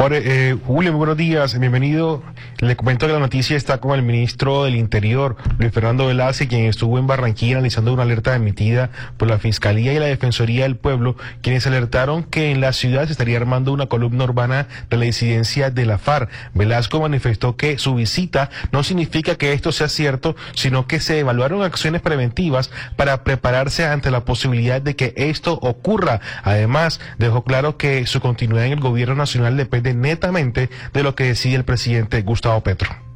Julio, muy buenos días, bienvenido. Le comento que la noticia está con el ministro del Interior, Luis Fernando Velasquez, quien estuvo en Barranquilla analizando una alerta emitida por la Fiscalía y la Defensoría del Pueblo, quienes alertaron que en la ciudad se estaría armando una columna urbana de la disidencia de la FARC. Velasco manifestó que su visita no significa que esto sea cierto, sino que se evaluaron acciones preventivas para prepararse ante la posibilidad de que esto ocurra. Además, dejó claro que su continuidad en el gobierno nacional depende netamente de lo que decide el presidente Gustavo Petro.